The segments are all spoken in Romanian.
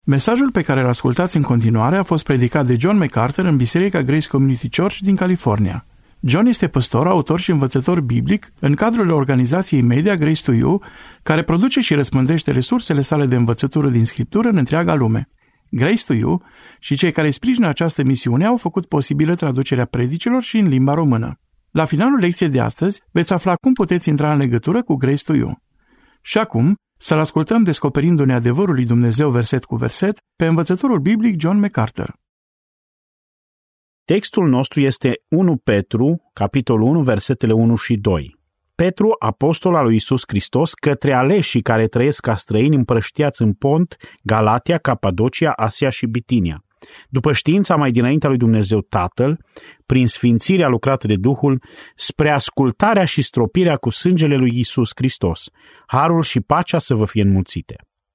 Mesajul pe care îl ascultați în continuare a fost predicat de John MacArthur în Biserica Grace Community Church din California. John este păstor, autor și învățător biblic în cadrul organizației media Grace to You, care produce și răspândește resursele sale de învățătură din Scriptură în întreaga lume. Grace to You și cei care sprijină această misiune au făcut posibilă traducerea predicilor și în limba română. La finalul lecției de astăzi veți afla cum puteți intra în legătură cu Grace to You. Și acum, să-l ascultăm descoperindu-ne adevărul lui Dumnezeu verset cu verset pe învățătorul biblic John MacArthur. Textul nostru este 1 Petru, capitolul 1, versetele 1 și 2. Petru, apostol al lui Iisus Hristos, către aleșii care trăiesc ca străini împrăștiați în Pont, Galatia, Capadocia, Asia și Bitinia. După știința mai dinaintea lui Dumnezeu Tatăl, prin sfințirea lucrată de Duhul, spre ascultarea și stropirea cu sângele lui Iisus Hristos, harul și pacea să vă fie înmulțite.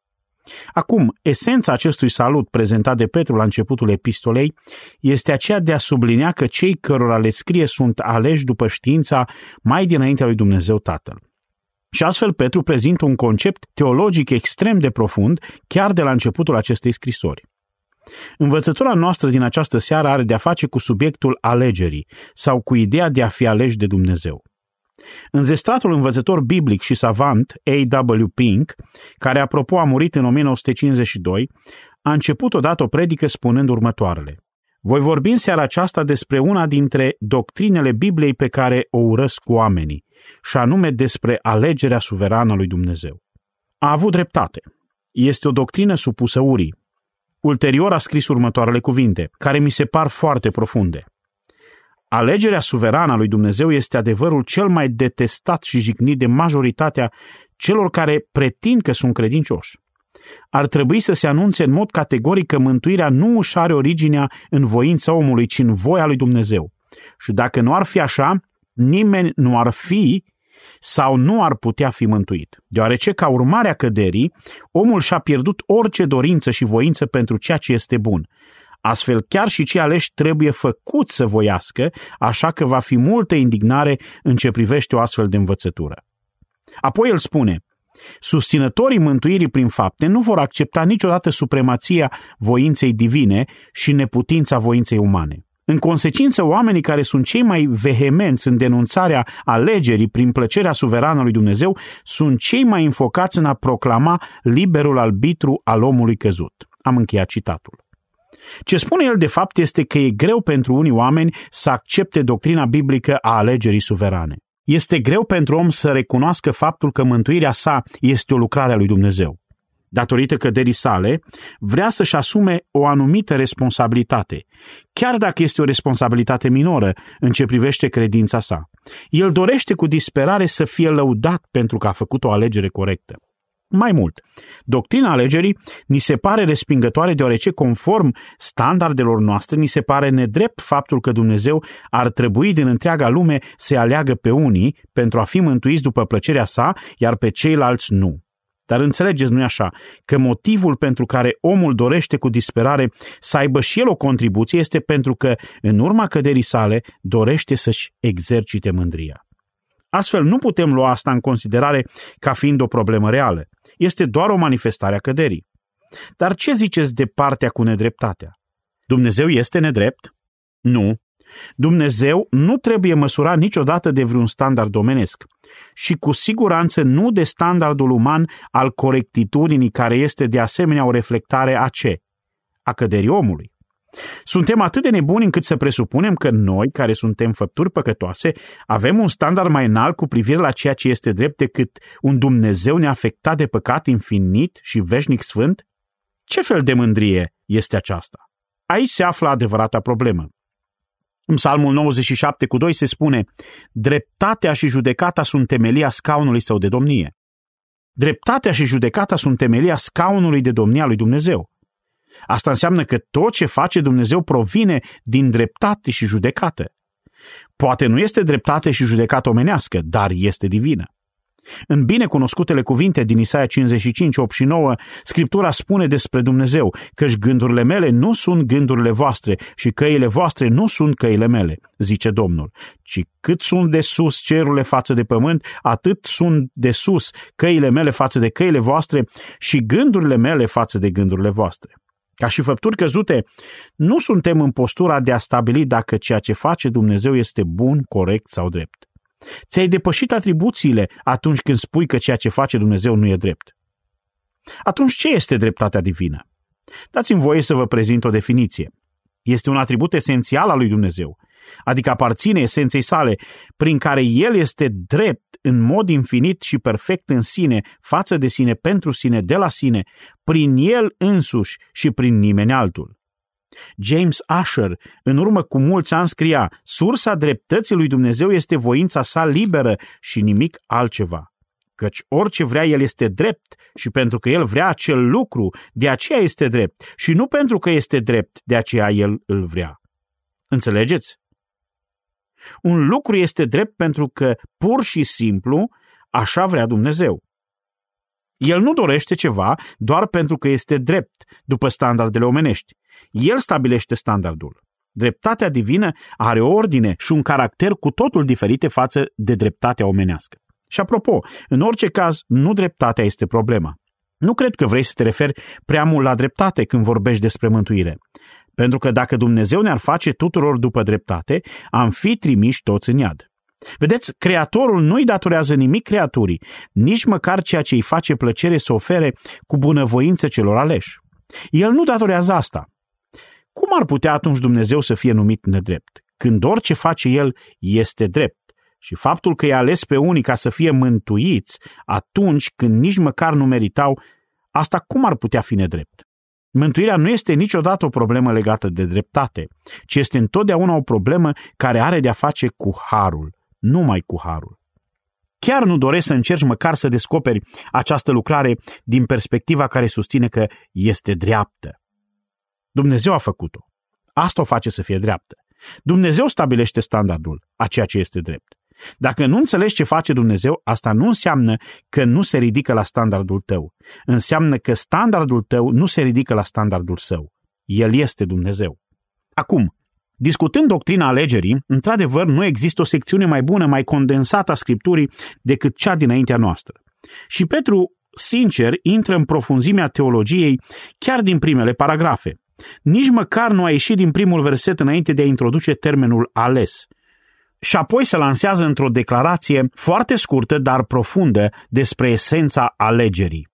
Acum, esența acestui salut prezentat de Petru la începutul epistolei este aceea de a sublinia că cei cărora le scrie sunt aleși după știința mai dinaintea lui Dumnezeu Tatăl. Și astfel Petru prezintă un concept teologic extrem de profund chiar de la începutul acestei scrisori. Învățătura noastră din această seară are de-a face cu subiectul alegerii sau cu ideea de a fi aleși de Dumnezeu. Înzestratul învățător biblic și savant A.W. Pink, care apropo a murit în 1952, a început odată o predică spunând următoarele: voi vorbi în seara aceasta despre una dintre doctrinele Bibliei pe care o urăsc oamenii, și anume despre alegerea suverană a lui Dumnezeu. A avut dreptate. Este o doctrină supusă urii. Ulterior a scris următoarele cuvinte, care mi se par foarte profunde. Alegerea suverană a lui Dumnezeu este adevărul cel mai detestat și jignit de majoritatea celor care pretind că sunt credincioși. Ar trebui să se anunțe în mod categoric că mântuirea nu își are originea în voința omului, ci în voia lui Dumnezeu. Și dacă nu ar fi așa, nimeni nu ar fi sau nu ar putea fi mântuit, deoarece ca urmare a căderii, omul și-a pierdut orice dorință și voință pentru ceea ce este bun. Astfel, chiar și cei aleși trebuie făcut să voiască, așa că va fi multă indignare în ce privește o astfel de învățătură. Apoi el spune: susținătorii mântuirii prin fapte nu vor accepta niciodată supremația voinței divine și neputința voinței umane. În consecință, oamenii care sunt cei mai vehemenți în denunțarea alegerii prin plăcerea suverană lui Dumnezeu sunt cei mai înfocați în a proclama liberul arbitru al omului căzut. Am încheiat citatul. Ce spune el de fapt este că e greu pentru unii oameni să accepte doctrina biblică a alegerii suverane. Este greu pentru om să recunoască faptul că mântuirea sa este o lucrare a lui Dumnezeu. Datorită căderii sale, vrea să-și asume o anumită responsabilitate, chiar dacă este o responsabilitate minoră în ce privește credința sa. El dorește cu disperare să fie lăudat pentru că a făcut o alegere corectă. Mai mult, doctrina alegerii ni se pare respingătoare deoarece, conform standardelor noastre, ni se pare nedrept faptul că Dumnezeu ar trebui din întreaga lume să aleagă pe unii pentru a fi mântuiți după plăcerea sa, iar pe ceilalți nu. Dar înțelegeți, nu-i așa, că motivul pentru care omul dorește cu disperare să aibă și el o contribuție este pentru că, în urma căderii sale, dorește să-și exercite mândria. Astfel, nu putem lua asta în considerare ca fiind o problemă reală. Este doar o manifestare a căderii. Dar ce ziceți de partea cu nedreptatea? Dumnezeu este nedrept? Nu. Dumnezeu nu trebuie măsurat niciodată de vreun standard omenesc și cu siguranță nu de standardul uman al corectitudinii, care este de asemenea o reflectare a căderii omului. Suntem atât de nebuni încât să presupunem că noi, care suntem făpturi păcătoase, avem un standard mai înalt cu privire la ceea ce este drept decât un Dumnezeu neafectat de păcat, infinit și veșnic sfânt? Ce fel de mândrie este aceasta? Aici se află adevărata problemă. În Psalmul 97:2 se spune: dreptatea și judecata sunt temelia scaunului său de domnie. Dreptatea și judecata sunt temelia scaunului de domnie a lui Dumnezeu. Asta înseamnă că tot ce face Dumnezeu provine din dreptate și judecată. Poate nu este dreptate și judecată omenească, dar este divină. În binecunoscutele cuvinte din Isaia 55, 8 și 9, Scriptura spune despre Dumnezeu, căci gândurile mele nu sunt gândurile voastre și căile voastre nu sunt căile mele, zice Domnul, ci cât sunt de sus cerurile față de pământ, atât sunt de sus căile mele față de căile voastre și gândurile mele față de gândurile voastre. Ca și făpturi căzute, nu suntem în postura de a stabili dacă ceea ce face Dumnezeu este bun, corect sau drept. Ți-ai depășit atribuțiile atunci când spui că ceea ce face Dumnezeu nu e drept. Atunci ce este dreptatea divină? Dați-mi voie să vă prezint o definiție. Este un atribut esențial al lui Dumnezeu, adică aparține esenței sale, prin care El este drept în mod infinit și perfect în sine, față de sine, pentru sine, de la sine, prin El însuși și prin nimeni altul. James Asher, în urmă cu mulți ani, scria: sursa dreptății lui Dumnezeu este voința sa liberă și nimic altceva. Căci orice vrea El este drept și pentru că El vrea acel lucru, de aceea este drept și nu pentru că este drept, de aceea El îl vrea. Înțelegeți? Un lucru este drept pentru că pur și simplu așa vrea Dumnezeu. El nu dorește ceva doar pentru că este drept, după standardele omenești. El stabilește standardul. Dreptatea divină are o ordine și un caracter cu totul diferite față de dreptatea omenească. Și apropo, în orice caz, nu dreptatea este problema. Nu cred că vrei să te referi prea mult la dreptate când vorbești despre mântuire. Pentru că dacă Dumnezeu ne-ar face tuturor după dreptate, am fi trimiși toți în iad. Vedeți, Creatorul nu-i datorează nimic creaturii, nici măcar ceea ce îi face plăcere să ofere cu bunăvoință celor aleși. El nu datorează asta. Cum ar putea atunci Dumnezeu să fie numit nedrept, când orice face El este drept? Și faptul că i-a ales pe unii ca să fie mântuiți atunci când nici măcar nu meritau, asta cum ar putea fi nedrept? Mântuirea nu este niciodată o problemă legată de dreptate, ci este întotdeauna o problemă care are de-a face cu harul, numai cu harul. Chiar nu doresc să încerci măcar să descoperi această lucrare din perspectiva care susține că este dreaptă. Dumnezeu a făcut-o. Asta o face să fie dreaptă. Dumnezeu stabilește standardul a ceea ce este drept. Dacă nu înțelegi ce face Dumnezeu, asta nu înseamnă că nu se ridică la standardul tău. Înseamnă că standardul tău nu se ridică la standardul său. El este Dumnezeu. Acum, discutând doctrina alegerii, într-adevăr nu există o secțiune mai bună, mai condensată a Scripturii decât cea dinaintea noastră. Și Petru, sincer, intră în profunzimea teologiei chiar din primele paragrafe. Nici măcar nu a ieșit din primul verset înainte de a introduce termenul ales. Și apoi se lansează într-o declarație foarte scurtă, dar profundă, despre esența alegerii.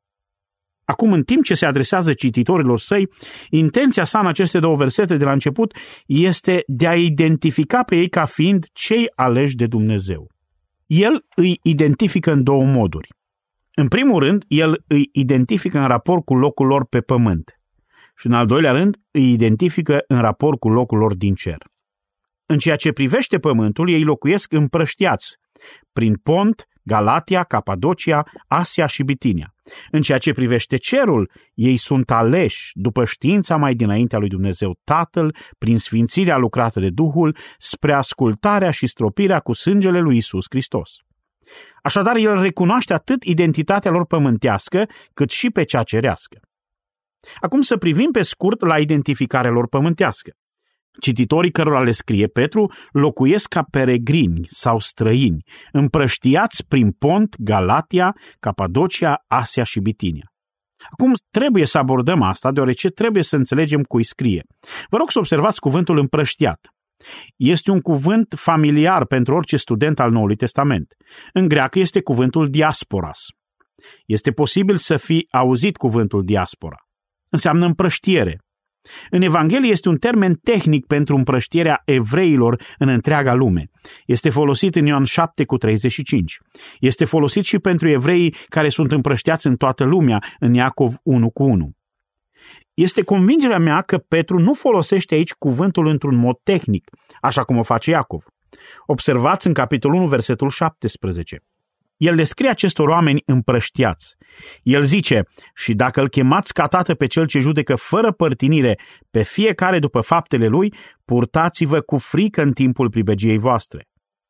Acum, în timp ce se adresează cititorilor săi, intenția sa în aceste două versete de la început este de a identifica pe ei ca fiind cei aleși de Dumnezeu. El îi identifică în două moduri. În primul rând, el îi identifică în raport cu locul lor pe pământ. Și în al doilea rând, îi identifică în raport cu locul lor din cer. În ceea ce privește pământul, ei locuiesc împrăștiați prin Pont, Galatia, Capadocia, Asia și Bitinia. În ceea ce privește cerul, ei sunt aleși după știința mai dinaintea lui Dumnezeu Tatăl, prin sfințirea lucrată de Duhul, spre ascultarea și stropirea cu sângele lui Iisus Hristos. Așadar, el recunoaște atât identitatea lor pământească, cât și pe cea cerească. Acum să privim pe scurt la identificarea lor pământească. Cititorii cărora le scrie Petru locuiesc ca peregrini sau străini, împrăștiați prin Pont, Galatia, Capadocia, Asia și Bitinia. Acum trebuie să abordăm asta, deoarece trebuie să înțelegem cui scrie. Vă rog să observați cuvântul împrăștiat. Este un cuvânt familiar pentru orice student al Noului Testament. În greacă este cuvântul diasporas. Este posibil să fi auzit cuvântul diaspora. Înseamnă împrăștiere. În Evanghelie este un termen tehnic pentru împrăștierea evreilor în întreaga lume. Este folosit în Ioan 7:35. Este folosit și pentru evreii care sunt împrăștiați în toată lumea, în Iacov 1:1. Este convingerea mea că Petru nu folosește aici cuvântul într-un mod tehnic, așa cum o face Iacov. Observați în capitolul 1, versetul 17. El descrie acestor oameni împrăștiați. El zice: și dacă îl chemați ca tată pe cel ce judecă fără părtinire pe fiecare după faptele lui, purtați-vă cu frică în timpul pribegiei voastre.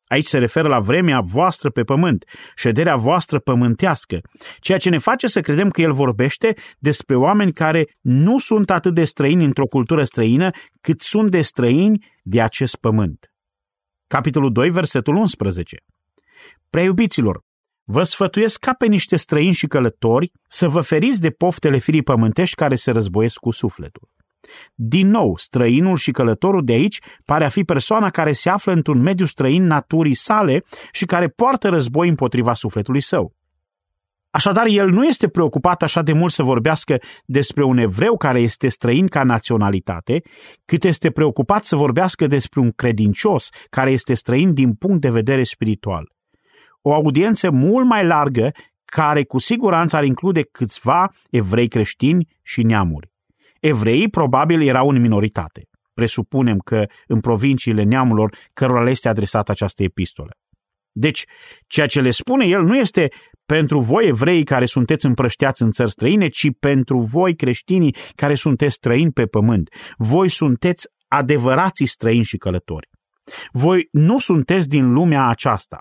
Aici se referă la vremea voastră pe pământ, șederea voastră pământească, ceea ce ne face să credem că el vorbește despre oameni care nu sunt atât de străini într-o cultură străină, cât sunt de străini de acest pământ. Capitolul 2, versetul 11. Prea iubiților, vă sfătuiesc ca pe niște străini și călători să vă feriți de poftele firii pământești care se războiesc cu sufletul. Din nou, străinul și călătorul de aici pare a fi persoana care se află într-un mediu străin naturii sale și care poartă război împotriva sufletului său. Așadar, el nu este preocupat așa de mult să vorbească despre un evreu care este străin ca naționalitate, cât este preocupat să vorbească despre un credincios care este străin din punct de vedere spiritual. O audiență mult mai largă, care cu siguranță ar include câțiva evrei creștini și neamuri. Evreii probabil erau în minoritate. Presupunem că în provinciile neamurilor cărora le este adresată această epistolă. Deci, ceea ce le spune el nu este pentru voi evrei care sunteți împrăștiați în țări străine, ci pentru voi creștinii care sunteți străini pe pământ. Voi sunteți adevărații străini și călători. Voi nu sunteți din lumea aceasta.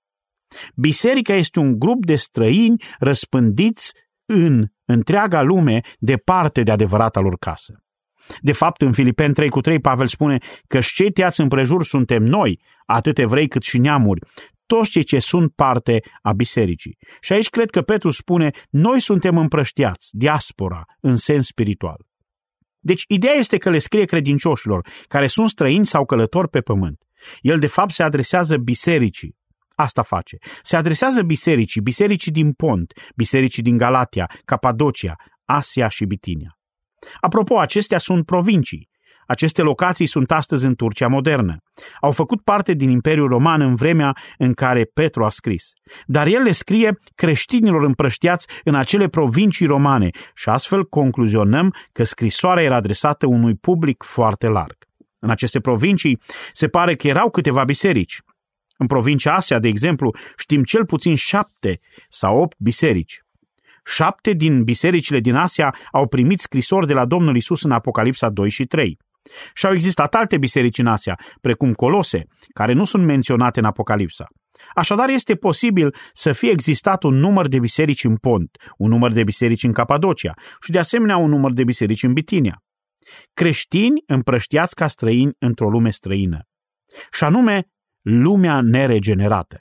Biserica este un grup de străini răspândiți în întreaga lume, departe de adevărata lor casă. De fapt, în Filipeni 3:3, Pavel spune că cei tăiați împrejur suntem noi, atât evrei cât și neamuri, toți cei ce sunt parte a bisericii. Și aici cred că Petru spune, noi suntem împrăștiați, diaspora, în sens spiritual. Deci, ideea este că le scrie credincioșilor, care sunt străini sau călători pe pământ. El, de fapt, se adresează bisericii. Asta face. Se adresează bisericii din Pont, bisericii din Galatia, Capadocia, Asia și Bitinia. Apropo, acestea sunt provincii. Aceste locații sunt astăzi în Turcia modernă. Au făcut parte din Imperiul Roman în vremea în care Petru a scris. Dar el le scrie creștinilor împrăștiați în acele provincii romane și astfel concluzionăm că scrisoarea era adresată unui public foarte larg. În aceste provincii se pare că erau câteva biserici. În provincia Asia, de exemplu, știm cel puțin 7 sau 8 biserici. 7 din bisericile din Asia au primit scrisori de la Domnul Iisus în Apocalipsa 2 și 3. Și au existat alte biserici în Asia, precum Colose, care nu sunt menționate în Apocalipsa. Așadar, este posibil să fie existat un număr de biserici în Pont, un număr de biserici în Capadocia și de asemenea un număr de biserici în Bitinia. Creștini împrăștiați ca străini într-o lume străină, și anume lumea neregenerată.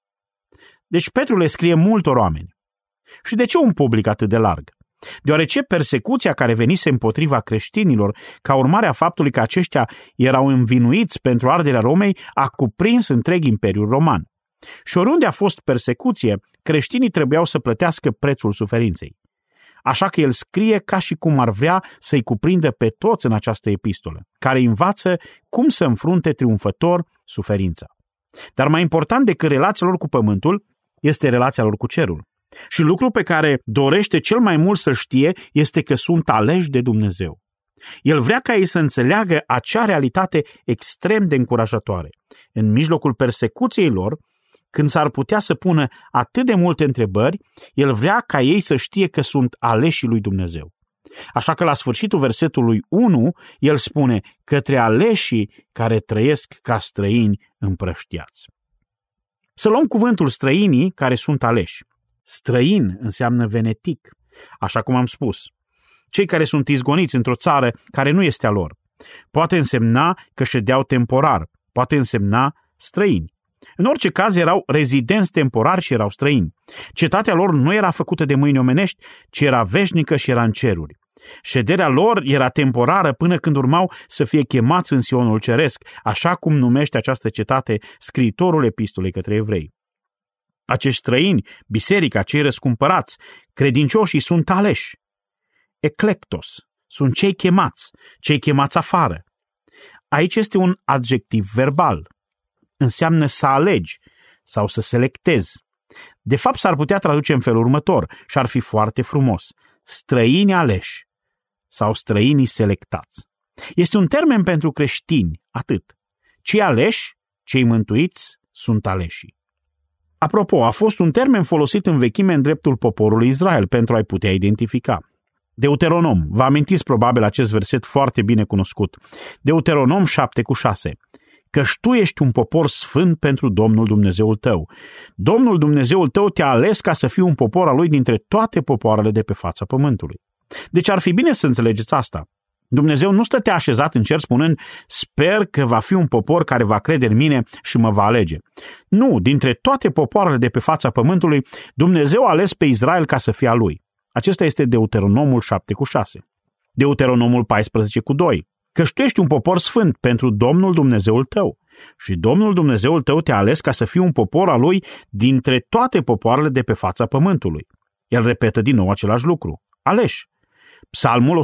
Deci Petru le scrie multor oameni. Și de ce un public atât de larg? Deoarece persecuția care venise împotriva creștinilor, ca urmare a faptului că aceștia erau învinuiți pentru arderea Romei, a cuprins întreg Imperiul Roman. Și oriunde a fost persecuție, creștinii trebuiau să plătească prețul suferinței. Așa că el scrie ca și cum ar vrea să-i cuprindă pe toți în această epistolă, care învață cum să înfrunte triumfător suferința. Dar mai important decât relația lor cu pământul, este relația lor cu cerul. Și lucrul pe care dorește cel mai mult să știe este că sunt aleși de Dumnezeu. El vrea ca ei să înțeleagă acea realitate extrem de încurajatoare. În mijlocul persecuției lor, când s-ar putea să pună atât de multe întrebări, el vrea ca ei să știe că sunt aleșii lui Dumnezeu. Așa că la sfârșitul versetului 1, el spune către aleșii care trăiesc ca străini împrăștiați. Să luăm cuvântul străinii care sunt aleși. Străin înseamnă venetic, așa cum am spus. Cei care sunt izgoniți într-o țară care nu este a lor. Poate însemna că ședeau temporar, poate însemna străini. În orice caz erau rezidenți temporari și erau străini. Cetatea lor nu era făcută de mâini omenești, ci era veșnică și era în ceruri. Șederea lor era temporară până când urmau să fie chemați în Sionul ceresc, așa cum numește această cetate scriitorul epistolei către evrei. Acești străini, biserica, cei răscumpărați, credincioșii sunt aleși. Eclectos, sunt cei chemați afară. Aici este un adjectiv verbal. Înseamnă să alegi sau să selectezi. De fapt, s-ar putea traduce în felul următor și ar fi foarte frumos. Străini aleși sau străinii selectați. Este un termen pentru creștini, atât. Cei aleși, cei mântuiți, sunt aleșii. Apropo, a fost un termen folosit în vechime în dreptul poporului Israel pentru a-i putea identifica. Deuteronom, vă amintiți probabil acest verset foarte bine cunoscut. Deuteronom 7:6. căci tu ești un popor sfânt pentru Domnul Dumnezeul tău. Domnul Dumnezeul tău te-a ales ca să fii un popor al lui dintre toate popoarele de pe fața pământului. Deci ar fi bine să înțelegeți asta. Dumnezeu nu stătea așezat în cer spunând, sper că va fi un popor care va crede în mine și mă va alege. Nu, dintre toate popoarele de pe fața pământului, Dumnezeu a ales pe Israel ca să fie a lui. Acesta este Deuteronomul 7:6. Deuteronomul 14:2. Căci tu ești un popor sfânt pentru Domnul Dumnezeul tău și Domnul Dumnezeul tău te-a ales ca să fii un popor al lui dintre toate popoarele de pe fața pământului. El repetă din nou același lucru. Aleși. Psalmul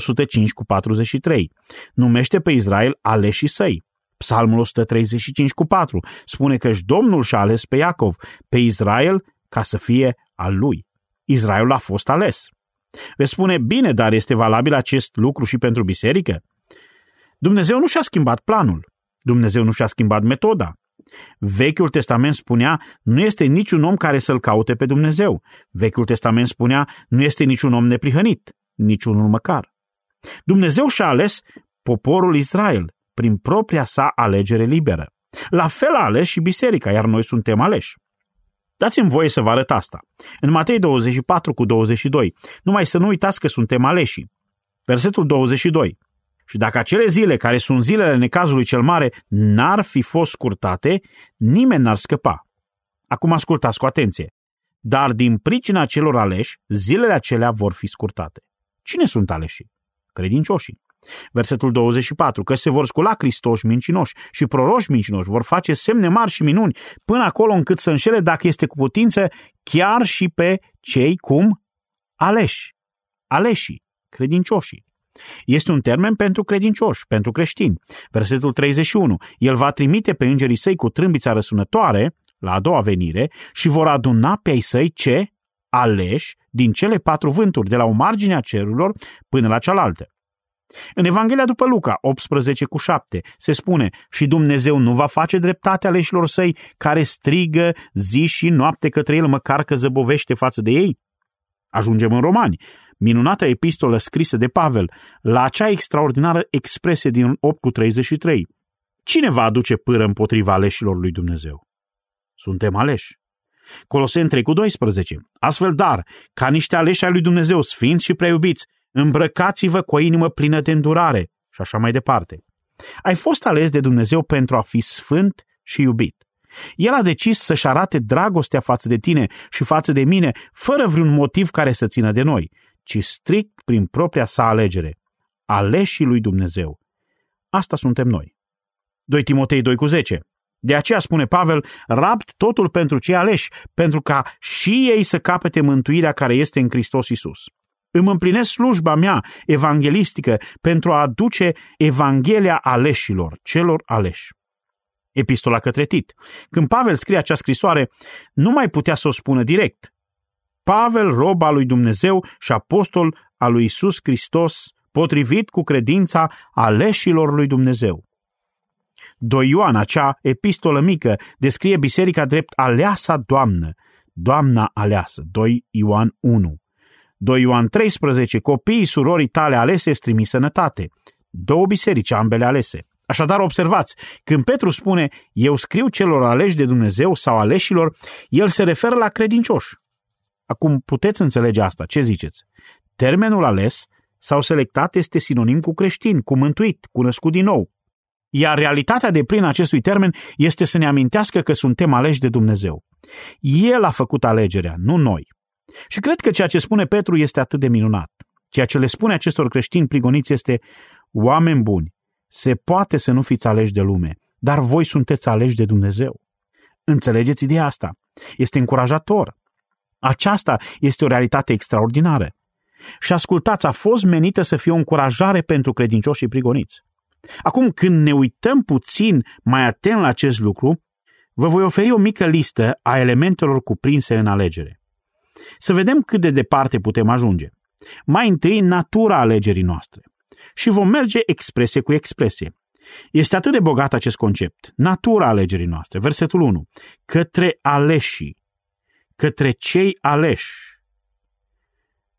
105:43. Numește pe Israel aleșii săi. Psalmul 135:4. Spune că Domnul și-a ales pe Iacov, pe Israel, ca să fie al lui. Israel a fost ales. Veți spune, bine, dar este valabil acest lucru și pentru biserică? Dumnezeu nu și-a schimbat planul. Dumnezeu nu și-a schimbat metoda. Vechiul Testament spunea, nu este niciun om care să-L caute pe Dumnezeu. Vechiul Testament spunea, nu este niciun om neprihănit, niciunul măcar. Dumnezeu și-a ales poporul Israel prin propria sa alegere liberă. La fel a ales și biserica, iar noi suntem aleși. Dați-mi voie să vă arăt asta. În Matei 24:22, numai să nu uitați că suntem aleși. Versetul 22. Și dacă acele zile, care sunt zilele necazului cel mare, n-ar fi fost scurtate, nimeni n-ar scăpa. Acum ascultați cu atenție. Dar din pricina celor aleși, zilele acelea vor fi scurtate. Cine sunt aleși? Credincioșii. Versetul 24, că se vor scula Hristoși mincinoși și proroși mincinoși, vor face semne mari și minuni, până acolo încât să înșele, dacă este cu putință, chiar și pe cei cum? Aleși. Aleșii, credincioșii. Este un termen pentru credincioși, pentru creștini. Versetul 31, el va trimite pe îngerii săi cu trâmbița răsunătoare, la a doua venire, și vor aduna pe ai săi ce? Aleși din cele 4 vânturi, de la o margine a cerurilor până la cealaltă. În Evanghelia după Luca 18:7 se spune, și Dumnezeu nu va face dreptate aleșilor săi care strigă zi și noapte către el, măcar că zăbovește față de ei? Ajungem în Romani, minunată epistolă scrisă de Pavel, la acea extraordinară expresie din 8:33. Cine va aduce pâră împotriva aleșilor lui Dumnezeu? Suntem aleși. Coloseni 3:12. Astfel, dar, ca niște aleși ai lui Dumnezeu, sfinți și preiubiți, îmbrăcați-vă cu o inimă plină de îndurare și așa mai departe. Ai fost ales de Dumnezeu pentru a fi sfânt și iubit. El a decis să-și arate dragostea față de tine și față de mine, fără vreun motiv care să țină de noi, ci strict prin propria sa alegere. Aleșii lui Dumnezeu. Asta suntem noi. 2 Timotei 2:10. De aceea spune Pavel, rapt totul pentru cei aleși, pentru ca și ei să capete mântuirea care este în Hristos Iisus. Îmi împlinesc slujba mea evanghelistică pentru a aduce Evanghelia aleșilor, celor aleși. Epistola către Tit. Când Pavel scrie acea scrisoare, nu mai putea să o spună direct. Pavel, rob al lui Dumnezeu și apostol al lui Iisus Hristos, potrivit cu credința aleșilor lui Dumnezeu. 2 Ioan, acea epistolă mică, descrie biserica drept aleasa doamnă, doamna aleasă, 2 Ioan 1. 2 Ioan 13, copiii surorii tale alese îți trimis sănătate. 2 biserici, ambele alese. Așadar, observați, când Petru spune, eu scriu celor aleși de Dumnezeu sau aleșilor, el se referă la credincioși. Acum, puteți înțelege asta, ce ziceți? Termenul ales sau selectat este sinonim cu creștin, cu mântuit, cu născut din nou. Iar realitatea deplină acestui termen este să ne amintească că suntem aleși de Dumnezeu. El a făcut alegerea, nu noi. Și cred că ceea ce spune Petru este atât de minunat. Ceea ce le spune acestor creștini prigoniți este, oameni buni, se poate să nu fiți aleși de lume, dar voi sunteți aleși de Dumnezeu. Înțelegeți ideea asta? Este încurajator. Aceasta este o realitate extraordinară. Și ascultați, a fost menită să fie o încurajare pentru credincioșii prigoniți. Acum, când ne uităm puțin mai atent la acest lucru, vă voi oferi o mică listă a elementelor cuprinse în alegere. Să vedem cât de departe putem ajunge. Mai întâi, natura alegerii noastre. Și vom merge expresie cu expresie. Este atât de bogat acest concept. Natura alegerii noastre. Versetul 1. Către aleșii. Către cei aleși.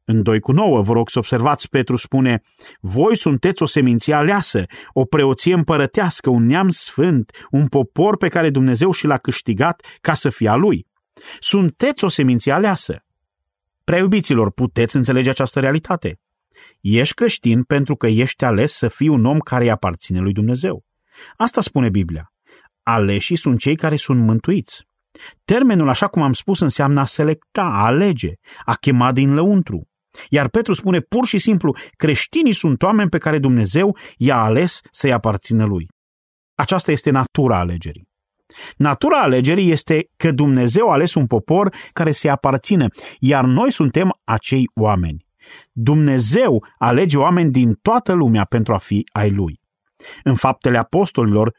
În 2:9, vă rog să observați, Petru spune: voi sunteți o seminție aleasă, o preoție împărătească, un neam sfânt, un popor pe care Dumnezeu și l-a câștigat ca să fie a lui. Sunteți o seminție aleasă. Prea iubiților, puteți înțelege această realitate. Ești creștin pentru că ești ales să fii un om care îi aparține lui Dumnezeu. Asta spune Biblia. Aleșii sunt cei care sunt mântuiți. Termenul, așa cum am spus, înseamnă a selecta, a alege, a chema din lăuntru. Iar Petru spune pur și simplu, creștinii sunt oameni pe care Dumnezeu i-a ales să-i aparțină lui. Aceasta este natura alegerii. Natura alegerii este că Dumnezeu a ales un popor care să-i aparțină, iar noi suntem acei oameni. Dumnezeu alege oameni din toată lumea pentru a fi ai lui. În Faptele Apostolilor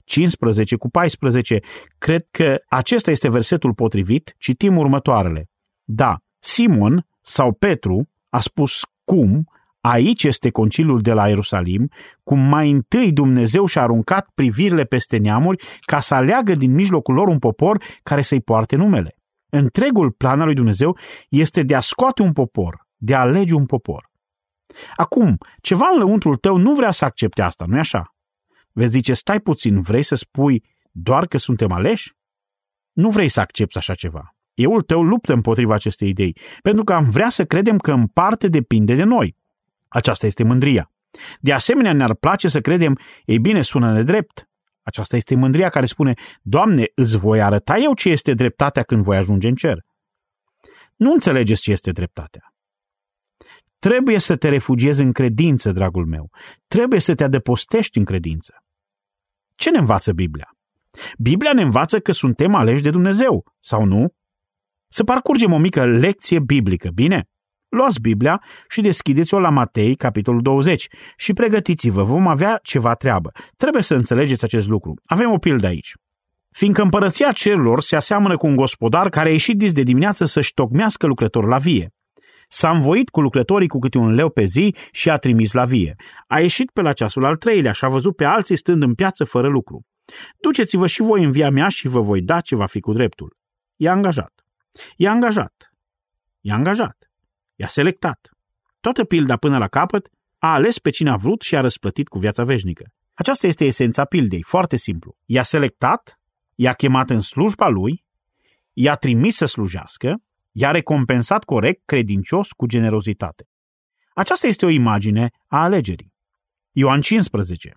15:14, cred că acesta este versetul potrivit, citim următoarele. Da, Simon sau Petru a spus cum, aici este conciliul de la Ierusalim, cum mai întâi Dumnezeu și-a aruncat privirile peste neamuri ca să aleagă din mijlocul lor un popor care să-i poarte numele. Întregul plan al lui Dumnezeu este de a scoate un popor, de a alege un popor. Acum, ceva în lăuntrul tău nu vrea să accepte asta, nu-i așa? Vezi zice, stai puțin, vrei să spui doar că suntem aleși? Nu vrei să accepți așa ceva. Euul tău luptă împotriva acestei idei, pentru că am vrea să credem că în parte depinde de noi. Aceasta este mândria. De asemenea, ne-ar place să credem, ei bine, sună nedrept. Aceasta este mândria care spune, Doamne, îți voi arăta eu ce este dreptatea când voi ajunge în cer. Nu înțelegeți ce este dreptatea. Trebuie să te refugiezi în credință, dragul meu. Trebuie să te adăpostești în credință. Ce ne învață Biblia? Biblia ne învață că suntem aleși de Dumnezeu, sau nu? Să parcurgem o mică lecție biblică, bine? Luați Biblia și deschideți-o la Matei, capitolul 20 și pregătiți-vă, vom avea ceva treabă. Trebuie să înțelegeți acest lucru. Avem o pildă aici. Fiindcă împărăția cerurilor se aseamănă cu un gospodar care a ieșit dis de dimineață să-și tocmească lucrători la vie. S-a învoit cu lucrătorii cu câte un leu pe zi și a trimis la vie. A ieșit pe la ceasul al 3-lea și a văzut pe alții stând în piață fără lucru. Duceți-vă și voi în via mea și vă voi da ce va fi cu dreptul. I-a angajat. I-a angajat. I-a angajat. I-a selectat. Toată pilda până la capăt a ales pe cine a vrut și a răsplătit cu viața veșnică. Aceasta este esența pildei, foarte simplu. I-a selectat, i-a chemat în slujba lui, i-a trimis să slujească, i-a recompensat corect, credincios, cu generozitate. Aceasta este o imagine a alegerii. Ioan 15,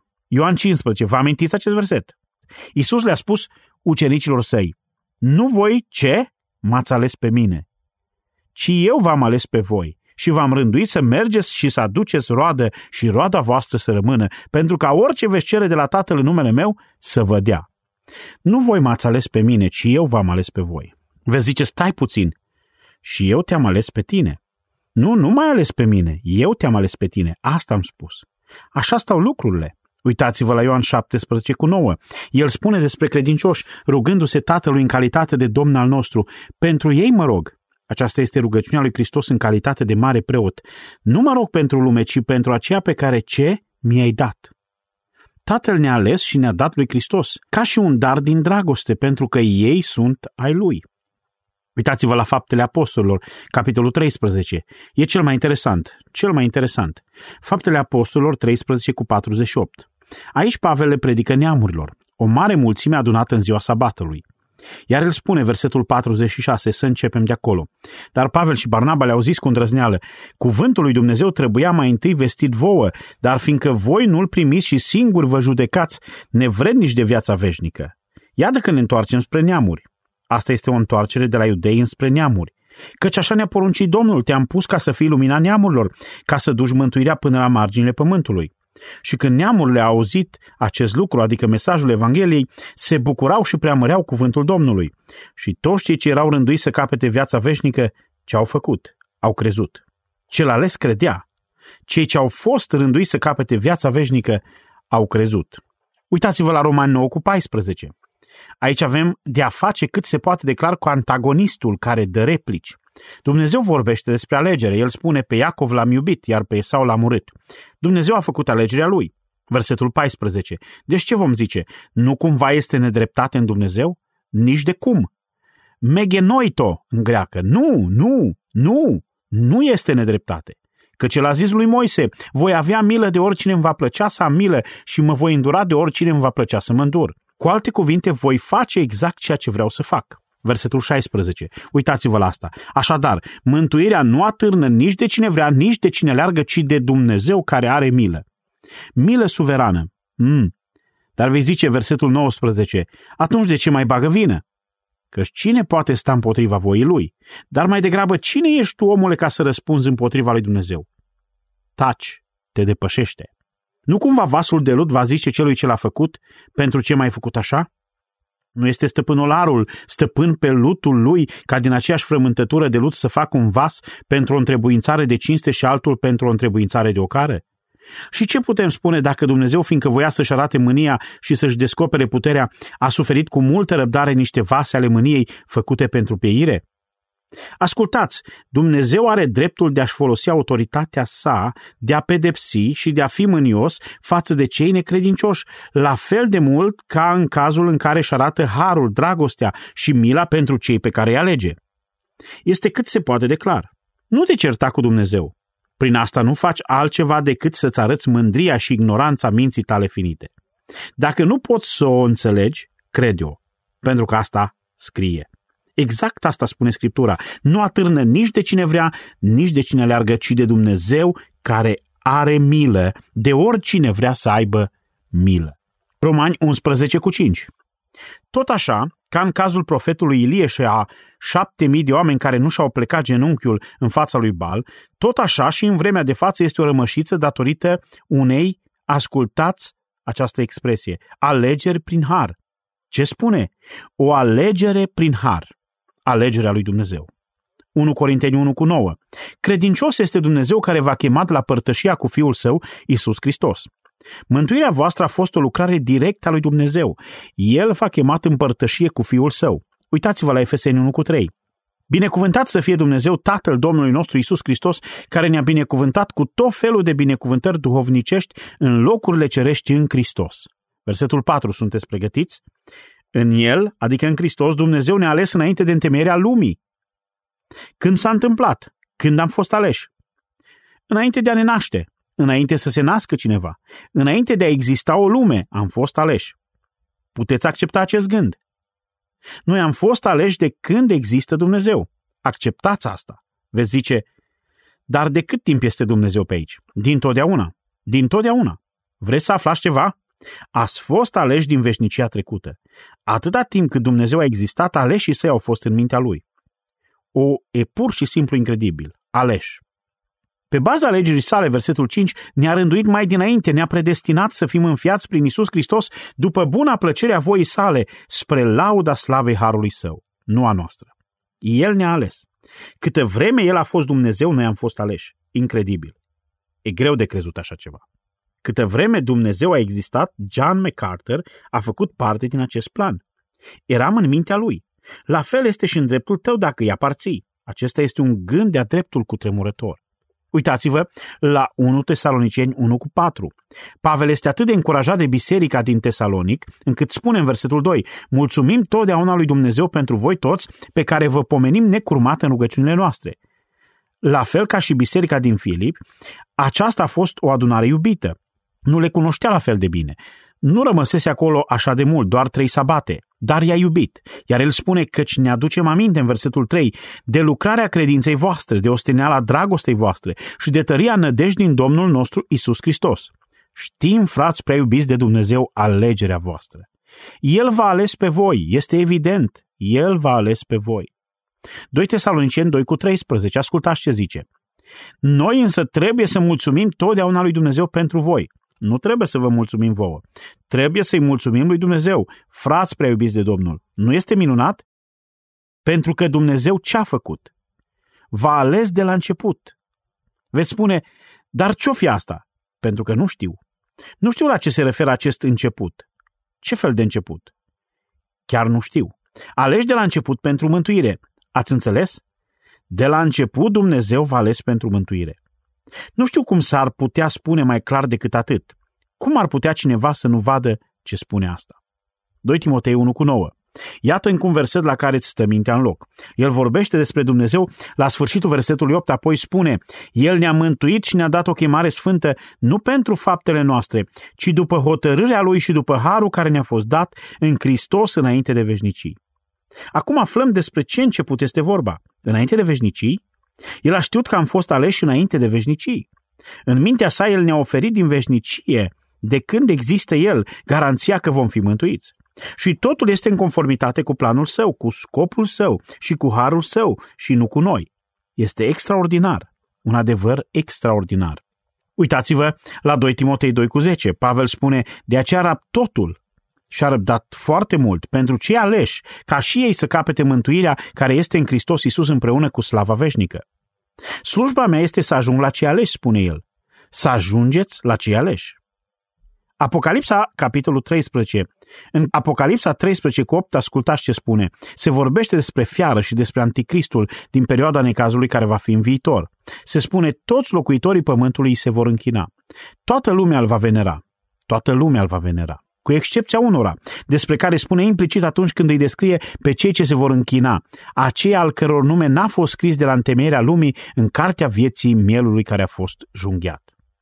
vă amintiți acest verset? Iisus le-a spus ucenicilor săi, nu voi ce m-ați ales pe mine, ci eu v-am ales pe voi și v-am rânduit să mergeți și să aduceți roadă și roada voastră să rămână, pentru ca orice veți cere de la Tatăl în numele meu să vă dea. Nu voi m-ați ales pe mine, ci eu v-am ales pe voi. Veți zice, stai puțin, și eu te-am ales pe tine. Nu m-ai ales pe mine, eu te-am ales pe tine, asta am spus. Așa stau lucrurile. Uitați-vă la Ioan 17:9. El spune despre credincioși, rugându-se Tatălui în calitate de Domn al nostru, pentru ei mă rog. Aceasta este rugăciunea lui Hristos în calitate de mare preot. Nu mă rog pentru lume, ci pentru aceea pe care ce mi-ai dat. Tatăl ne-a ales și ne-a dat lui Hristos, ca și un dar din dragoste, pentru că ei sunt ai lui. Uitați-vă la Faptele Apostolilor, capitolul 13. E cel mai interesant. Faptele Apostolilor 13:48. Aici Pavel le predică neamurilor, o mare mulțime adunată în ziua sabatului. Iar el spune, versetul 46, să începem de acolo. Dar Pavel și Barnaba le-au zis cu îndrăzneală, cuvântul lui Dumnezeu trebuia mai întâi vestit vouă, dar fiindcă voi nu-l primiți și singuri vă judecați, nevrednici de viața veșnică. Iată că ne întoarcem spre neamuri. Asta este o întoarcere de la iudei înspre neamuri. Căci așa ne-a poruncit Domnul, te-am pus ca să fii lumina neamurilor, ca să duci mântuirea până la marginile pământului. Și când neamurile au auzit acest lucru, adică mesajul Evangheliei, se bucurau și preamăreau cuvântul Domnului. Și toți cei ce erau rânduiți să capete viața veșnică, ce au făcut? Au crezut. Cel ales credea. Cei ce au fost rânduiți să capete viața veșnică, au crezut. Uitați-vă la Romani 9:14. Aici avem de a face cât se poate de clar cu antagonistul care dă replici. Dumnezeu vorbește despre alegere. El spune, pe Iacov l-am iubit, iar pe Esau l-am urât. Dumnezeu a făcut alegerea lui. Versetul 14. Deci ce vom zice? Nu cumva este nedreptate în Dumnezeu? Nici de cum. Megenoito în greacă. Nu este nedreptate. Căci el a zis lui Moise, voi avea milă de oricine îmi va plăcea să am milă și mă voi îndura de oricine îmi va plăcea să mă îndur. Cu alte cuvinte, voi face exact ceea ce vreau să fac. Versetul 16. Uitați-vă la asta. Așadar, mântuirea nu atârnă nici de cine vrea, nici de cine leargă, ci de Dumnezeu care are milă. Milă suverană. Dar vei zice, versetul 19, atunci de ce mai bagă vină? Căci cine poate sta împotriva voii lui? Dar mai degrabă, cine ești tu, omule, ca să răspunzi împotriva lui Dumnezeu? Taci, te depășește. Nu cumva vasul de lut va zice celui ce l-a făcut, pentru ce m-ai făcut așa? Nu este stăpânularul stăpân pe lutul lui, ca din aceeași frământătură de lut să facă un vas pentru o întrebuințare de cinste și altul pentru o întrebuințare de ocare? Și ce putem spune dacă Dumnezeu, fiindcă voia să-și arate mânia și să-și descopere puterea, a suferit cu multă răbdare niște vase ale mâniei făcute pentru pieire? Ascultați, Dumnezeu are dreptul de a-și folosi autoritatea sa, de a pedepsi și de a fi mânios față de cei necredincioși, la fel de mult ca în cazul în care își arată harul, dragostea și mila pentru cei pe care îi alege. Este cât se poate de clar. Nu te certa cu Dumnezeu. Prin asta nu faci altceva decât să-ți arăți mândria și ignoranța minții tale finite. Dacă nu poți să o înțelegi, crede-o, pentru că asta scrie. Exact asta spune Scriptura. Nu atârnă nici de cine vrea, nici de cine leargă, ci de Dumnezeu care are milă de oricine vrea să aibă milă. Romani 11:5. Tot așa, ca în cazul profetului Ilie și a 7.000 de oameni care nu și-au plecat genunchiul în fața lui Baal, tot așa și în vremea de față este o rămășiță datorită unei, ascultați această expresie, alegeri prin har. Ce spune? O alegere prin har. Alegerea lui Dumnezeu. 1 Corinteni 1:9. Credincios este Dumnezeu care v-a chemat la părtășia cu Fiul Său, Iisus Hristos. Mântuirea voastră a fost o lucrare directă a lui Dumnezeu. El v-a chemat în părtășie cu Fiul Său. Uitați-vă la Efeseni 1:3. Binecuvântat să fie Dumnezeu Tatăl Domnului nostru Iisus Hristos, care ne-a binecuvântat cu tot felul de binecuvântări duhovnicești în locurile cerești în Hristos. Versetul 4. Sunteți pregătiți? În El, adică în Hristos, Dumnezeu ne-a ales înainte de întemeierea lumii. Când s-a întâmplat? Când am fost aleși? Înainte de a ne naște, înainte să se nască cineva, înainte de a exista o lume, am fost aleși. Puteți accepta acest gând? Noi am fost aleși de când există Dumnezeu. Acceptați asta. Veți zice, dar de cât timp este Dumnezeu pe aici? Dintotdeauna. Dintotdeauna. Vreți să aflați ceva? Ați fost aleși din veșnicia trecută. Atâta timp cât Dumnezeu a existat, aleșii săi au fost în mintea Lui. E pur și simplu incredibil. Aleși. Pe baza alegerii sale, versetul 5, ne-a rânduit mai dinainte, ne-a predestinat să fim înfiați prin Iisus Hristos după buna plăcere a voii sale, spre lauda slavei harului Său, nu a noastră. El ne-a ales. Câtă vreme El a fost Dumnezeu, noi am fost aleși. Incredibil. E greu de crezut așa ceva. Câtă vreme Dumnezeu a existat, John MacArthur a făcut parte din acest plan. Eram în mintea Lui. La fel este și în dreptul tău dacă îi aparții. Acesta este un gând de-a dreptul cutremurător. Uitați-vă la 1 Tesaloniceni 1:4. Pavel este atât de încurajat de biserica din Tesalonic, încât spune în versetul 2, mulțumim totdeauna lui Dumnezeu pentru voi toți, pe care vă pomenim necurmat în rugăciunile noastre. La fel ca și biserica din Filip, aceasta a fost o adunare iubită. Nu le cunoștea la fel de bine. Nu rămăsese acolo așa de mult, doar 3 sabate, dar i-a iubit. Iar el spune căci ne aducem aminte în versetul 3 de lucrarea credinței voastre, de osteneala dragostei voastre și de tăria nădejdii din Domnul nostru Iisus Hristos. Știm, frați prea iubiți de Dumnezeu, alegerea voastră. El v-a ales pe voi, este evident, El v-a ales pe voi. 2 Tesaloniceni 2:13, ascultați ce zice. Noi însă trebuie să mulțumim totdeauna lui Dumnezeu pentru voi. Nu trebuie să vă mulțumim vouă. Trebuie să-i mulțumim lui Dumnezeu. Frați prea iubiți de Domnul. Nu este minunat? Pentru că Dumnezeu ce-a făcut? V-a ales de la început. Veți spune, dar ce-o fi asta? Pentru că nu știu. Nu știu la ce se referă acest început. Ce fel de început? Chiar nu știu. Aleși de la început pentru mântuire. Ați înțeles? De la început Dumnezeu v-a ales pentru mântuire. Nu știu cum s-ar putea spune mai clar decât atât. Cum ar putea cineva să nu vadă ce spune asta? 2 Timotei 1:9. Iată încă un verset la care îți stă mintea în loc. El vorbește despre Dumnezeu la sfârșitul versetului 8, apoi spune: El ne-a mântuit și ne-a dat o chemare sfântă, nu pentru faptele noastre, ci după hotărârea Lui și după harul care ne-a fost dat în Hristos înainte de veșnicii. Acum aflăm despre ce început este vorba. Înainte de veșnicii? El a știut că am fost aleși înainte de veșnicii. În mintea sa El ne-a oferit din veșnicie, de când există El, garanția că vom fi mântuiți. Și totul este în conformitate cu planul Său, cu scopul Său și cu harul Său și nu cu noi. Este extraordinar, un adevăr extraordinar. Uitați-vă la 2 Timotei 2:10. Pavel spune: de aceea răb totul și a răbdat foarte mult pentru cei aleși, ca și ei să capete mântuirea care este în Hristos Iisus împreună cu slava veșnică. Slujba mea este să ajung la cei aleși, spune el. Să ajungeți la cei aleși. Apocalipsa, capitolul 13. În Apocalipsa 13:8, ascultați ce spune. Se vorbește despre fiară și despre anticristul din perioada necazului care va fi în viitor. Se spune: toți locuitorii pământului îi se vor închina. Toată lumea îl va venera. Toată lumea îl va venera. Cu excepția unora, despre care spune implicit atunci când îi descrie pe cei ce se vor închina, aceia al căror nume n-a fost scris de la întemeierea lumii în cartea vieții mielului care a fost junghiat.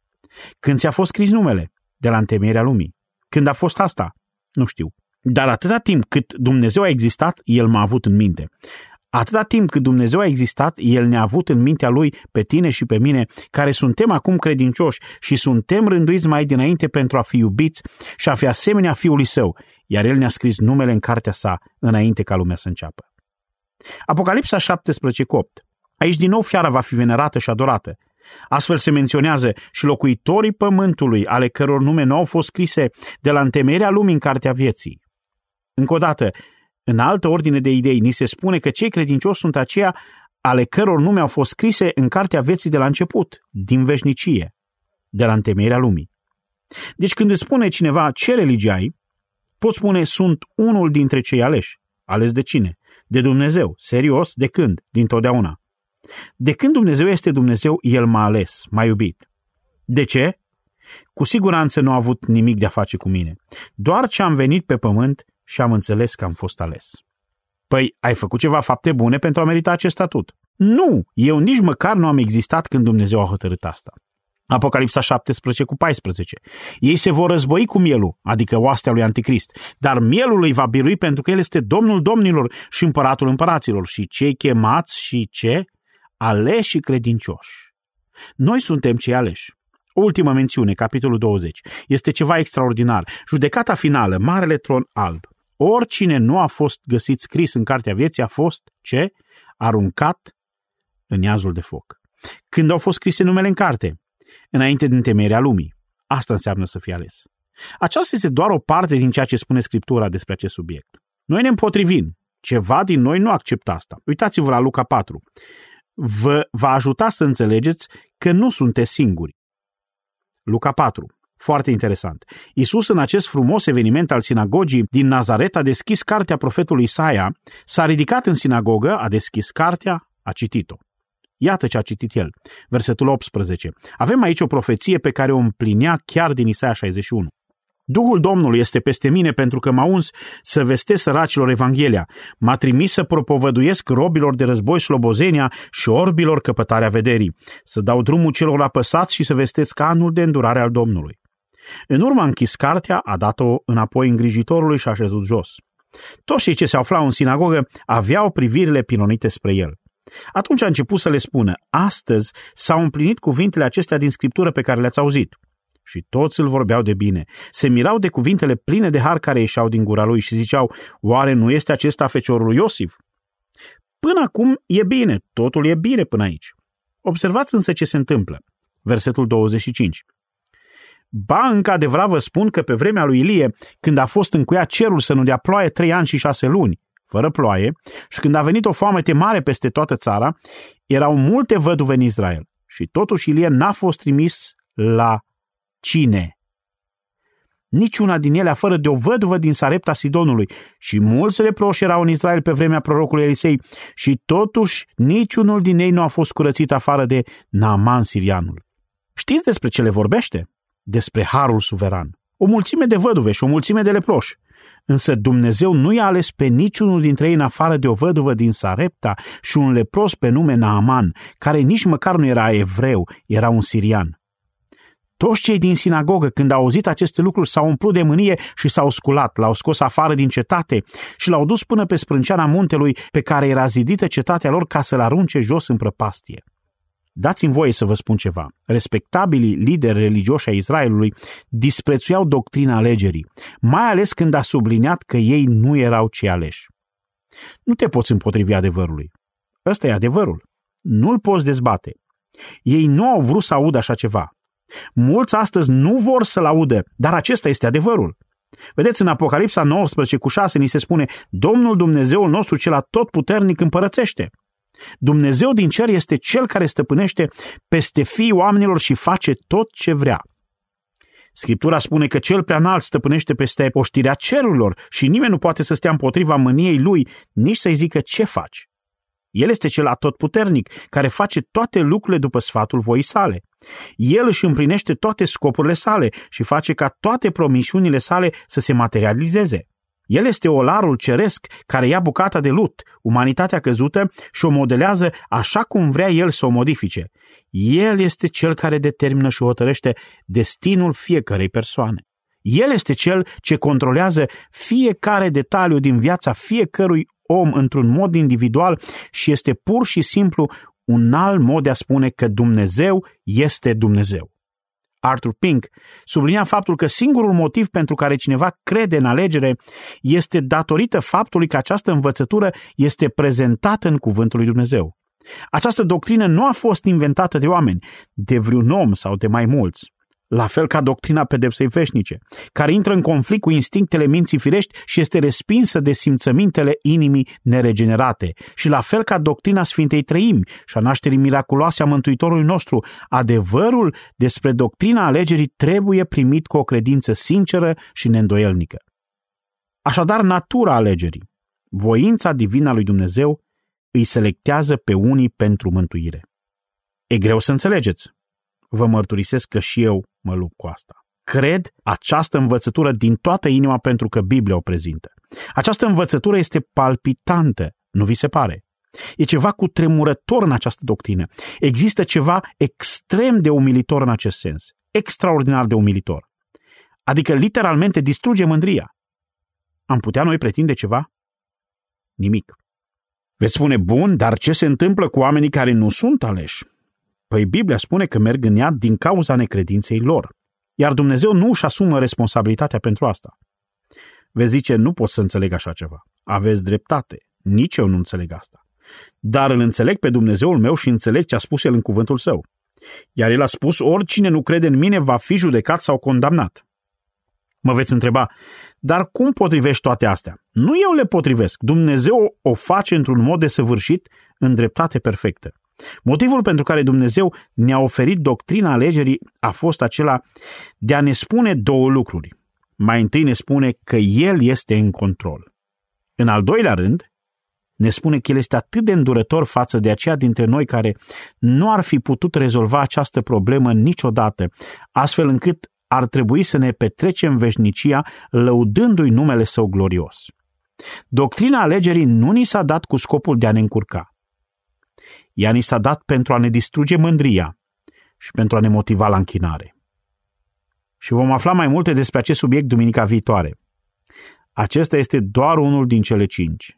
Când ți-a fost scris numele? De la întemeierea lumii. Când a fost asta? Nu știu. Dar atâta timp cât Dumnezeu a existat, El m-a avut în minte. Atâta timp cât Dumnezeu a existat, El ne-a avut în mintea Lui pe tine și pe mine, care suntem acum credincioși și suntem rânduiți mai dinainte pentru a fi iubiți și a fi asemenea Fiului Său, iar El ne-a scris numele în cartea Sa înainte ca lumea să înceapă. Apocalipsa 17:8. Aici din nou fiara va fi venerată și adorată. Astfel se menționează și locuitorii pământului, ale căror nume nu au fost scrise de la întemeierea lumii în cartea vieții. Încă o dată, în altă ordine de idei, ni se spune că cei credincioși sunt aceia ale căror nume au fost scrise în cartea vieții de la început, din veșnicie, de la întemeierea lumii. Deci când îți spune cineva ce religie ai, poți spune: sunt unul dintre cei aleși. Ales de cine? De Dumnezeu. Serios? De când? Dintotdeauna. De când Dumnezeu este Dumnezeu, El m-a ales, m-a iubit. De ce? Cu siguranță nu a avut nimic de a face cu mine. Doar ce am venit pe pământ și am înțeles că am fost ales. Păi, ai făcut ceva fapte bune pentru a merita acest statut? Nu, eu nici măcar nu am existat când Dumnezeu a hotărât asta. Apocalipsa 17:14. Ei se vor război cu mielul, adică oastea lui Anticrist, dar mielul îi va birui pentru că el este Domnul domnilor și împăratul împăraților și cei chemați și ce? Aleși și credincioși. Noi suntem cei aleși. O ultimă mențiune, capitolul 20. Este ceva extraordinar. Judecata finală, marele tron alb. Oricine nu a fost găsit scris în cartea vieții a fost, ce? Aruncat în iazul de foc. Când au fost scrise numele în carte? Înainte de întemeierea lumii. Asta înseamnă să fii ales. Aceasta este doar o parte din ceea ce spune Scriptura despre acest subiect. Noi ne împotrivim. Ceva din noi nu acceptă asta. Uitați-vă la Luca 4. Vă va ajuta să înțelegeți că nu sunteți singuri. Luca 4. Foarte interesant. Iisus, în acest frumos eveniment al sinagogii din Nazaret, a deschis cartea profetului Isaia, s-a ridicat în sinagogă, a deschis cartea, a citit-o. Iată ce a citit el. Versetul 18. Avem aici o profeție pe care o împlinea chiar din Isaia 61. Duhul Domnului este peste mine pentru că m-a uns să vestesc săracilor Evanghelia. M-a trimis să propovăduiesc robilor de război slobozenia și orbilor căpătarea vederii, să dau drumul celor apăsați și să vestesc anul de îndurare al Domnului. În urmă a închis cartea, a dat-o înapoi îngrijitorului și a șezut jos. Toți cei ce se aflau în sinagogă aveau privirile pilonite spre el. Atunci a început să le spună: astăzi s-au împlinit cuvintele acestea din Scriptură pe care le-ați auzit. Și toți îl vorbeau de bine. Se mirau de cuvintele pline de har care ieșeau din gura lui și ziceau: oare nu este acesta feciorul lui Iosif? Până acum e bine, totul e bine până aici. Observați însă ce se întâmplă. Versetul 25. Ba, încă adevărat vă spun că pe vremea lui Ilie, când a fost încuiat cerul să nu dea ploaie 3 ani și 6 luni, fără ploaie, și când a venit o foamete mare peste toată țara, erau multe văduve în Israel. Și totuși Ilie n-a fost trimis la cine? Niciuna din ele afară de o văduvă din Sarepta Sidonului. Și mulți leproși erau în Israel pe vremea prorocului Elisei și totuși niciunul din ei nu a fost curățit afară de Naaman sirianul. Știți despre ce le vorbește? Despre harul suveran. O mulțime de văduve și o mulțime de leproși. Însă Dumnezeu nu i-a ales pe niciunul dintre ei în afară de o văduvă din Sarepta și un lepros pe nume Naaman, care nici măcar nu era evreu, era un sirian. Toți cei din sinagogă, când au auzit aceste lucruri, s-au umplut de mânie și s-au sculat, l-au scos afară din cetate și l-au dus până pe sprânceana muntelui pe care era zidită cetatea lor ca să-l arunce jos în prăpastie. Dați-mi voie să vă spun ceva. Respectabilii lideri religioși ai Israelului disprețuiau doctrina alegerii, mai ales când a subliniat că ei nu erau cei aleși. Nu te poți împotrivi adevărului. Ăsta e adevărul. Nu-l poți dezbate. Ei nu au vrut să audă așa ceva. Mulți astăzi nu vor să-l audă, dar acesta este adevărul. Vedeți, în Apocalipsa 19:6 ni se spune: Domnul Dumnezeul nostru cel atotputernic împărățește. Dumnezeu din cer este cel care stăpânește peste fiii oamenilor și face tot ce vrea. Scriptura spune că cel preanalt stăpânește peste oștirea cerurilor și nimeni nu poate să stea împotriva mâniei lui, nici să-i zică ce faci. El este cel atotputernic care face toate lucrurile după sfatul voii sale. El își împlinește toate scopurile sale și face ca toate promisiunile sale să se materializeze. El este olarul ceresc care ia bucata de lut, umanitatea căzută, și o modelează așa cum vrea el să o modifice. El este cel care determină și hotărăște destinul fiecărei persoane. El este cel ce controlează fiecare detaliu din viața fiecărui om într-un mod individual și este pur și simplu un alt mod de a spune că Dumnezeu este Dumnezeu. Arthur Pink sublinia faptul că singurul motiv pentru care cineva crede în alegere este datorită faptului că această învățătură este prezentată în Cuvântul lui Dumnezeu. Această doctrină nu a fost inventată de oameni, de vreun om sau de mai mulți. La fel ca doctrina pedepsei veșnice, care intră în conflict cu instinctele minții firești și este respinsă de simțămintele inimii neregenerate. Și la fel ca doctrina Sfintei Treimi și a nașterii miraculoase a Mântuitorului nostru, adevărul despre doctrina alegerii trebuie primit cu o credință sinceră și neîndoielnică. Așadar, natura alegerii, voința divină a lui Dumnezeu, îi selectează pe unii pentru mântuire. E greu să înțelegeți. Vă mărturisesc că și eu mă lupt cu asta. Cred această învățătură din toată inima pentru că Biblia o prezintă. Această învățătură este palpitantă, nu vi se pare? E ceva cutremurător în această doctrină. Există ceva extrem de umilitor în acest sens. Extraordinar de umilitor. Adică literalmente distruge mândria. Am putea noi pretinde ceva? Nimic. Veți spune, bun, dar ce se întâmplă cu oamenii care nu sunt aleși? Păi Biblia spune că merg în iad din cauza necredinței lor, iar Dumnezeu nu își asumă responsabilitatea pentru asta. Veți zice, nu pot să înțeleg așa ceva. Aveți dreptate, nici eu nu înțeleg asta. Dar îl înțeleg pe Dumnezeul meu și înțeleg ce a spus El în cuvântul Său. Iar El a spus, oricine nu crede în mine va fi judecat sau condamnat. Mă veți întreba, dar cum potrivești toate astea? Nu eu le potrivesc, Dumnezeu o face într-un mod desăvârșit, în dreptate perfectă. Motivul pentru care Dumnezeu ne-a oferit doctrina alegerii a fost acela de a ne spune două lucruri. Mai întâi ne spune că El este în control. În al doilea rând, ne spune că El este atât de îndurător față de aceia dintre noi care nu ar fi putut rezolva această problemă niciodată, astfel încât ar trebui să ne petrecem veșnicia lăudându-i numele Său glorios. Doctrina alegerii nu ni s-a dat cu scopul de a ne încurca. Ea ni s-a dat pentru a ne distruge mândria și pentru a ne motiva la închinare. Și vom afla mai multe despre acest subiect duminica viitoare. Acesta este doar unul din cele 5.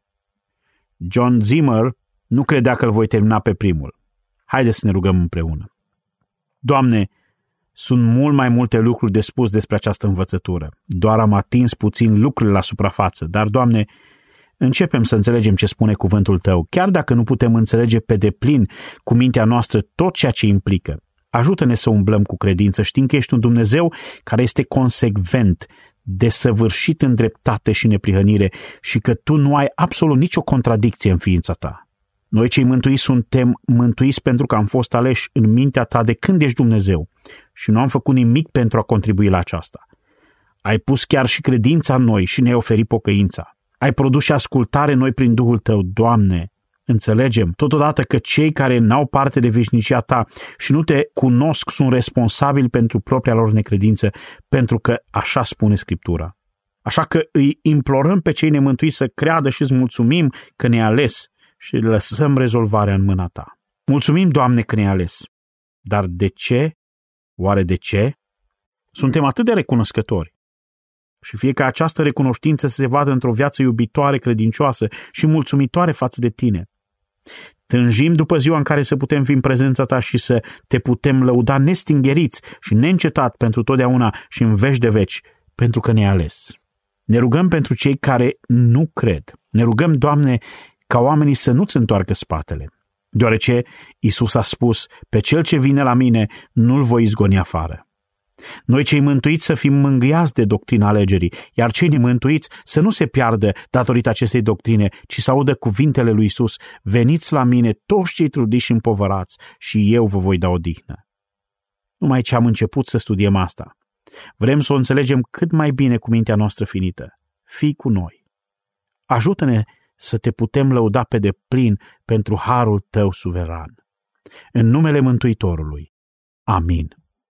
John Zimmer nu credea că îl voi termina pe primul. Haideți să ne rugăm împreună. Doamne, sunt mult mai multe lucruri de spus despre această învățătură. Doar am atins puțin lucrurile la suprafață, dar, Doamne, începem să înțelegem ce spune cuvântul Tău, chiar dacă nu putem înțelege pe deplin cu mintea noastră tot ceea ce implică. Ajută-ne să umblăm cu credință, știind că Ești un Dumnezeu care este consecvent, desăvârșit în dreptate și neprihănire și că Tu nu ai absolut nicio contradicție în ființa Ta. Noi cei mântuiți suntem mântuiți pentru că am fost aleși în mintea Ta de când ești Dumnezeu și nu am făcut nimic pentru a contribui la aceasta. Ai pus chiar și credința în noi și ne-ai oferit pocăința. Ai produs și ascultare în noi prin Duhul Tău, Doamne. Înțelegem totodată că cei care n-au parte de veșnicia Ta și nu Te cunosc sunt responsabili pentru propria lor necredință, pentru că așa spune Scriptura. Așa că îi implorăm pe cei nemântuiți să creadă și îți mulțumim că ne-ai ales și lăsăm rezolvarea în mâna ta. Mulțumim, Doamne, că ne-ai ales. Dar de ce? Oare de ce? Suntem atât de recunoscători. Și fie ca această recunoștință să se vadă într-o viață iubitoare, credincioasă și mulțumitoare față de tine. Tânjim după ziua în care să putem fi în prezența ta și să te putem lăuda nestingheriți și neîncetat pentru totdeauna și în veci de veci, pentru că ne-ai ales. Ne rugăm pentru cei care nu cred. Ne rugăm, Doamne, ca oamenii să nu-ți întoarcă spatele, deoarece Iisus a spus, pe cel ce vine la mine nu-l voi izgoni afară. Noi cei mântuiți să fim mângâiați de doctrina alegerii, iar cei nemântuiți să nu se piardă datorită acestei doctrine, ci să audă cuvintele lui Iisus, veniți la mine toți cei trudiți și împovărați și eu vă voi da odihnă. Numai ce am început să studiem asta. Vrem să o înțelegem cât mai bine cu mintea noastră finită. Fii cu noi. Ajută-ne să te putem lăuda pe deplin pentru harul tău suveran. În numele Mântuitorului. Amin.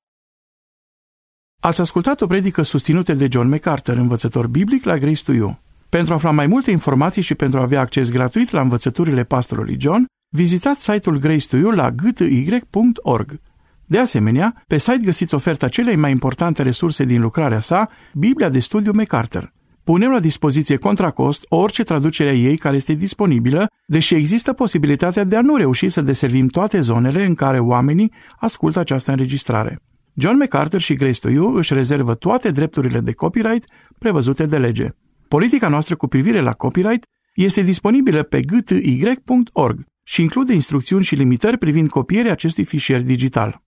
Ați ascultat o predică susținută de John MacArthur, învățător biblic la Grace to You. Pentru a afla mai multe informații și pentru a avea acces gratuit la învățăturile pastorului John, vizitați site-ul Grace to You la gty.org. De asemenea, pe site găsiți oferta celei mai importante resurse din lucrarea sa, Biblia de studiu MacArthur. Punem la dispoziție contra cost orice traducere a ei care este disponibilă, deși există posibilitatea de a nu reuși să deservim toate zonele în care oamenii ascultă această înregistrare. John MacArthur și Grace to You își rezervă toate drepturile de copyright prevăzute de lege. Politica noastră cu privire la copyright este disponibilă pe gty.org și include instrucțiuni și limitări privind copierea acestui fișier digital.